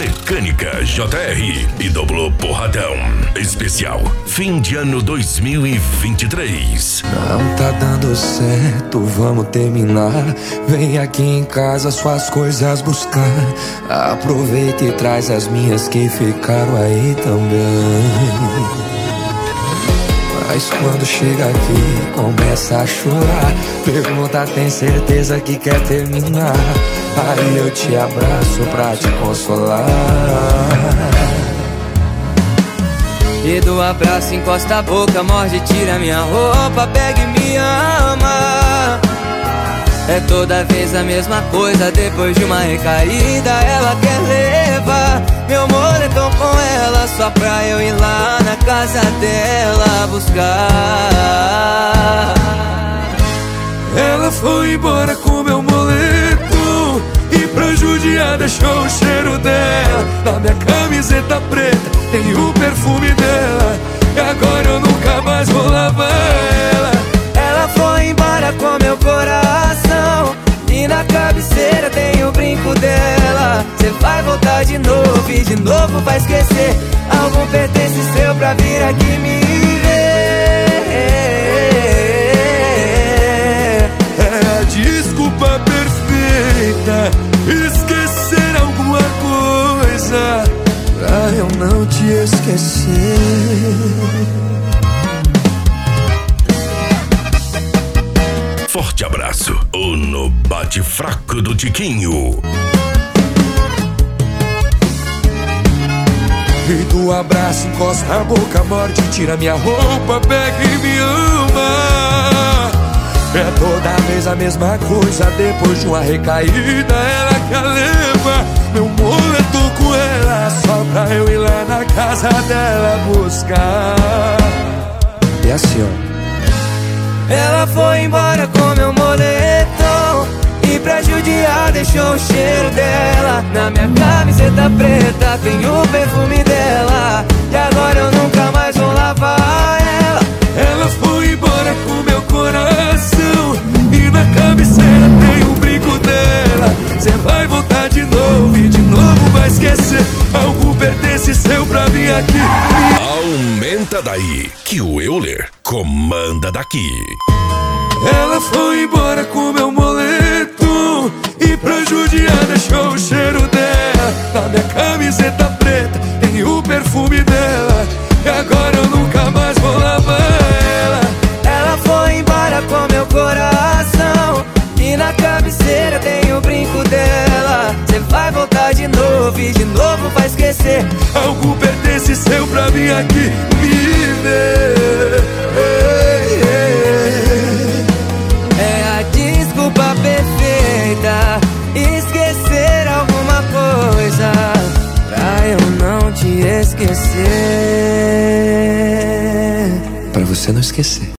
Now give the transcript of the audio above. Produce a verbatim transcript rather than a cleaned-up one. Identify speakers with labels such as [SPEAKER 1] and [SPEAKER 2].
[SPEAKER 1] Mecânica J R e Dobrou Porradão. Especial Fim de Ano dois mil e vinte e três.
[SPEAKER 2] Não tá dando certo, vamos terminar. Vem aqui em casa suas coisas buscar. Aproveita e traz as minhas que ficaram aí também. Mas quando chega aqui, começa a chorar. Pergunta, tem certeza que quer terminar? Aí eu te abraço pra te consolar.
[SPEAKER 3] E do abraço encosta a boca, morde, tira minha roupa, pega e me ama. É toda vez a mesma coisa, depois de uma recaída ela quer levar meu moletom com ela, só pra eu ir lá na casa dela buscar.
[SPEAKER 2] Ela foi embora com meu moletom e pra judiar deixou o cheiro dela. Na minha camiseta preta tem o perfume dela, e agora eu nunca mais vou lavar ela.
[SPEAKER 3] Ela foi embora com meu coração e na cabeceira tem o brinco dela. Cê vai voltar de novo e de novo vai esquecer algum pertence seu pra vir aqui me ver.
[SPEAKER 2] É a desculpa perfeita, esquecer alguma coisa pra eu não te esquecer.
[SPEAKER 1] Forte abraço, o No Bate Fraco do Tiquinho.
[SPEAKER 2] E do abraço encosta a boca, morde, tira minha roupa, pega e me ama. É toda vez a mesma coisa, depois de uma recaída ela quer levar meu moletom com ela, só pra eu ir lá na casa dela buscar. E assim, ó.
[SPEAKER 3] Ela foi embora com meu moletom e pra judiar deixou o cheiro dela. Na minha camiseta preta tem o perfume dela, e agora eu nunca mais vou lavar ela.
[SPEAKER 2] Ela foi embora com meu coração e na cabeceira tem o brinco dela. Cê vai voltar de novo e de novo vai esquecer algum pertence seu pra vir aqui.
[SPEAKER 1] Aumenta daí, que o Euler comanda daqui.
[SPEAKER 2] Ela foi embora com meu moletom e pra judiar deixou o cheiro dela. Na minha camiseta preta tem o perfume dela, e agora eu nunca mais vou lavar ela.
[SPEAKER 3] Ela foi embora com meu coração e na cabeceira tem o brinco dela. Cê vai voltar de novo e de novo vai esquecer
[SPEAKER 2] algum pertence seu pra vir aqui me ver.
[SPEAKER 3] É a desculpa perfeita, esquecer alguma coisa pra eu não te esquecer.
[SPEAKER 2] Pra você não esquecer.